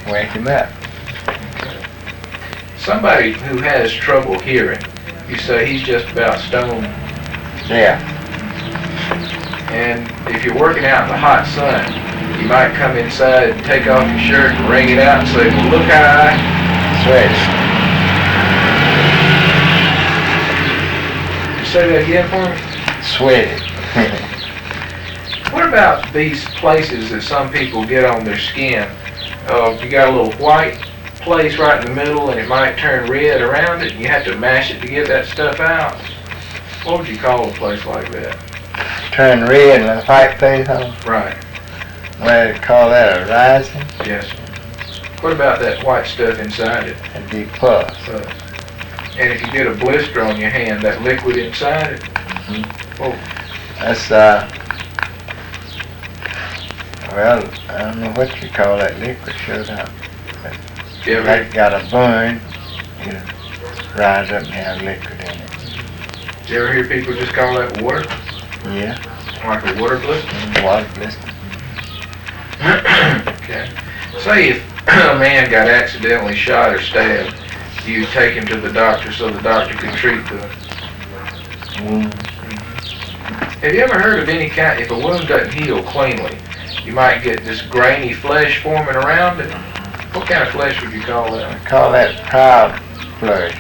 wake him up. Somebody who has trouble hearing, you say he's just about stone. Yeah. And if you're working out in the hot sun, you might come inside and take off your shirt and wring it out and say, well, look how Sweaty. say that again for me? Sweaty. What about these places that some people get on their skin? You got a little white place right in the middle and it might turn red around it and you have to mash it to get that stuff out. What would you call a place like that? Turn red and a white face on. Right. Well, they call that a rising. Yes. What about that white stuff inside it? That'd be pus. And if you get a blister on your hand, that liquid inside it? Oh, That's, well, I don't know what you call that liquid, shut up. you ever, That got a burn, it'll rise up and have liquid in it. you ever hear people just call that water? Yeah, Like a water blister? water blister. Okay. Say if a man got accidentally shot or stabbed, you take him to the doctor so the doctor can treat the... Have you ever heard of any kind, if a wound doesn't heal cleanly, you might get this grainy flesh forming around it? What kind of flesh would you call that? I call that proud flesh.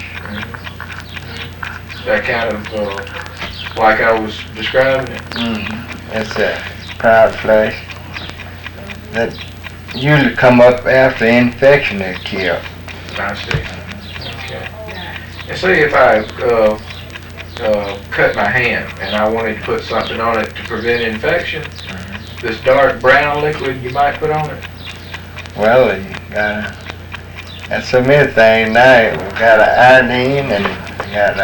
That kind of, like I was describing it? That's a proud flesh that usually come up after infection is killed. I see. Okay. And say if I cut my hand and I wanted to put something on it to prevent infection, this dark brown liquid you might put on it? Well, you gotta, that's so many things now. We got an iodine and we got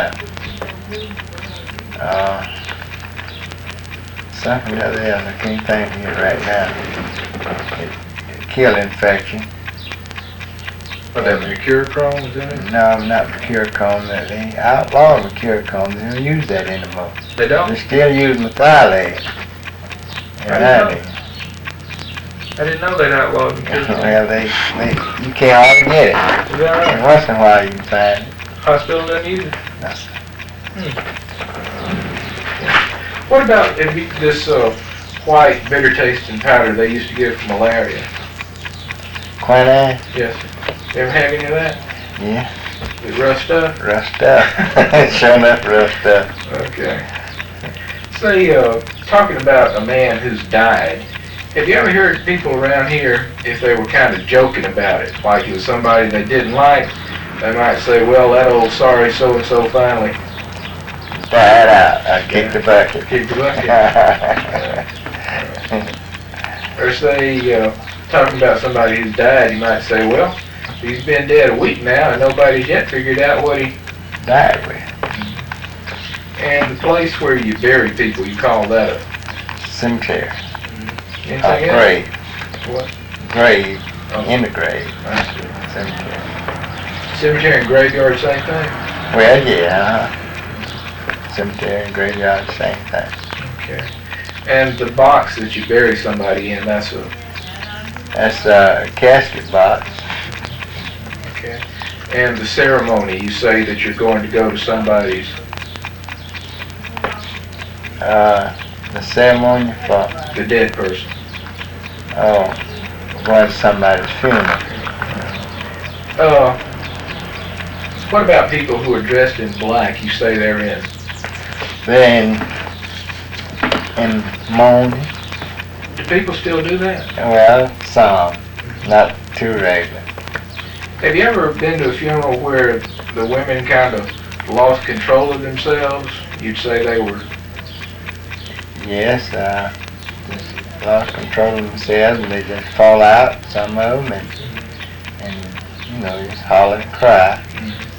something other else. I can't think of it right now. It kill infection. What, that mercurochrome is in it? No, not mercurochrome. They outlawed mercurochrome. They don't use that anymore. They don't? They still use methylate and iodine. I didn't know they'd outlawed mercurochrome. Well, you can't hardly get it. Is that right? And once in a while you can find it. Hospital doesn't use it? That's What about this white bitter tasting powder they used to give for malaria? quinine. Yes. You ever have any of that? Yeah, Is it rough stuff? rough stuff. Sure enough, rough stuff. Okay. Say, talking about a man who's died, have you ever heard people around here, if they were kind of joking about it, like it was somebody they didn't like, they might say, well, that old sorry so-and-so finally Died out. I kicked the bucket. kicked the bucket? Or say, talking about somebody who's died, you might say, well, he's been dead a week now and nobody's yet figured out what he... Died with. And the place where you bury people, you call that a... Cemetery. Anything A else? grave. What? Grave. Oh. In the grave. I see. Cemetery. Cemetery and graveyard, same thing? Well, yeah. Cemetery and graveyard, same thing. Okay. And the box that you bury somebody in, that's a... That's a casket box. Okay. And the ceremony, you say that you're going to go to somebody's... The ceremony for, the dead person. going to somebody's funeral. What about people who are dressed in black? You say they're in... They're in mourning. Do people still do that? Well, some. Not too regular. Have you ever been to a funeral where the women kind of lost control of themselves? You'd say they were... Yes, just lost control of themselves and they just fall out, some of them, and just holler and cry.